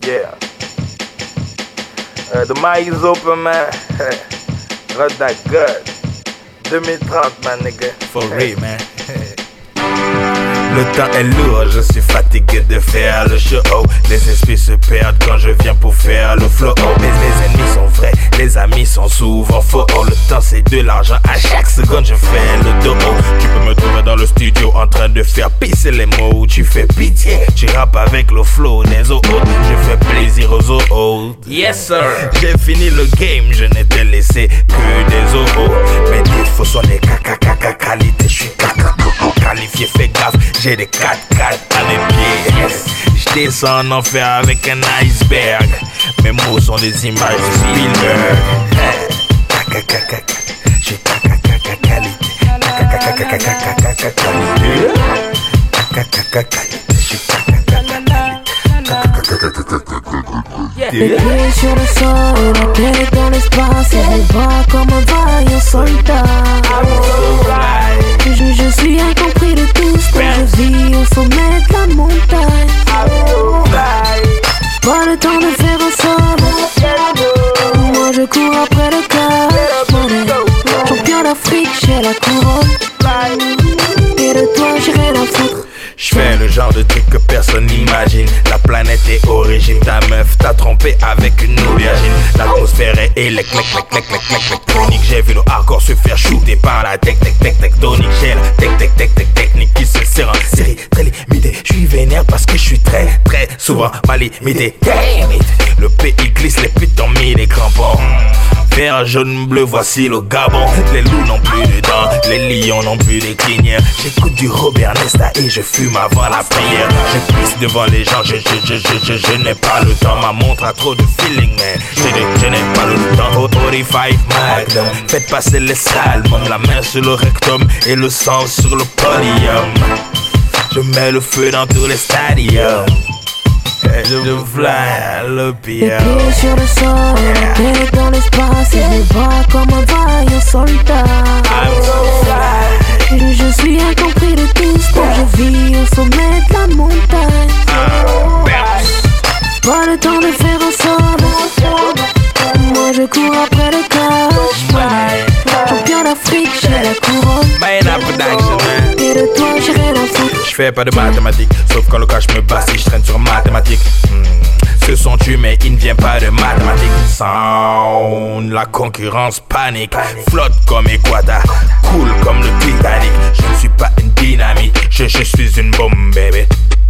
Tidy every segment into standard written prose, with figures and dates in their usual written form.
Yeah. The mic is open, man. Not that good. 2030, man, nigga. For real, man. Le temps est lourd, je suis fatigué de faire le show. Les esprits se perdent quand je viens pour faire le flow. Mais les ennemis sont vrais, les amis sont souvent faux. Le temps c'est de l'argent, à chaque seconde je fais le dos. Tu peux me trouver dans le studio en train de faire pisser les mots. Tu fais pitié, tu rappes avec le flow des autres. Je fais plaisir aux autres. Yes sir, j'ai fini le game, je n'ai te laissé que des euros. Mes défauts sont des caca qualité, je suis caca qualifié, fais gaffe. J'ai des 4-4 à mes pieds, yes. J'descends en enfer avec un iceberg. Mes mots sont des images de Spielberg. J'ai qualité. Les pieds sur le sol, la tête dans l'espace, et les bras comme un vaillant soldat. Je suis incompris de tous, quand je vis au sommet de la montagne. Pas le temps de faire un solo, moi je cours après le cash. Champion d'Afrique, j'ai la couronne, et de toi j'ai rien à foutre. J'fais le genre de truc que personne n'imagine. La planète est au régime, ta meuf t'a trompé avec une aubergine. L'atmosphère est électronique. J'ai vu le hardcore se faire shooter par la tectonique. J'ai la technique qui se sert en série très limitée. J'suis vénère parce que j'suis très souvent mal limité. Le pays glisse, les putes ont mis des crampons. Vert, jaune, bleu, voici le Gabon. Les loups n'ont plus de dents, les lions n'ont plus de crinières. J'écoute du Robert Nesta et je fume avant la prière. Je pisse devant les gens, je n'ai pas le temps. Ma montre a trop de feeling, man. Je n'ai pas le temps. 45 Magnum, faites passer les salmons. La main sur le rectum et le sang sur le podium. Je mets le feu dans tous les stadiums. Je fly à l'opium. Les pieds sur le sol, la tête dans l'espace, et les bras comme un vaillant soldat. Je suis incompris de tous, quand je vis au sommet de la montagne. Pas le temps de faire un solo, moi je cours après le cash. Champion d'Afrique, j'ai la couronne, et de toi j'ai rien à foutre. J'fais pas de mathématiques, sauf quand le cash me bat si j'traîne sur mathématiques. Ce sont tu mais il ne vient pas de mathématiques. Sound, la concurrence panique. Flotte comme Equata, cool comme le Titanic. Je ne suis pas une dynamite, je suis une bombe baby.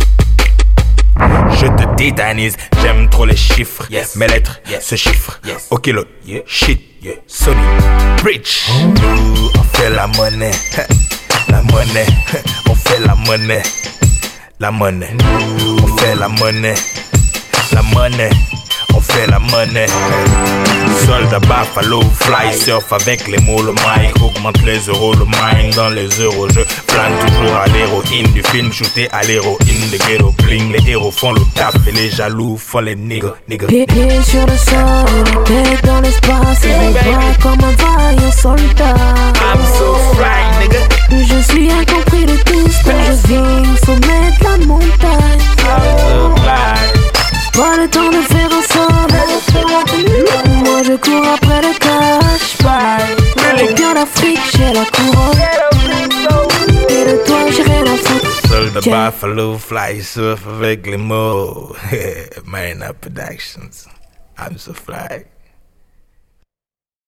Je te tétanise, j'aime trop les chiffres. Mes lettres se chiffrent. Ok le shit, Sony, Bridge. Nous on fait la monnaie. La monnaie, on fait la monnaie. La monnaie, on fait la monnaie. La monnaie, on fait la monnaie. Soldat Buffalo, fly, surf avec les mots, le mic. Augmente les euros, le mind dans les euros. Je plane toujours à l'héroïne du film, shooté à l'héroïne. Les ghetto bling, les héros font le taf et les jaloux font les niggas. Pieds sur le sol, la tête dans l'espace, et les bras comme un vaillant soldat. I'm so fly, nigga. Je suis incompris de tous, quand je vis au sommet de la montagne. I'm so fly. Pas le temps de faire un solo, moi je cours après le cash. Champion d'Afrique, j'ai la couronne, et de toi j'ai rien à foutre. Soldat Buffalo, fly, surf avec les mots. Man Up Productions, I'm so fly.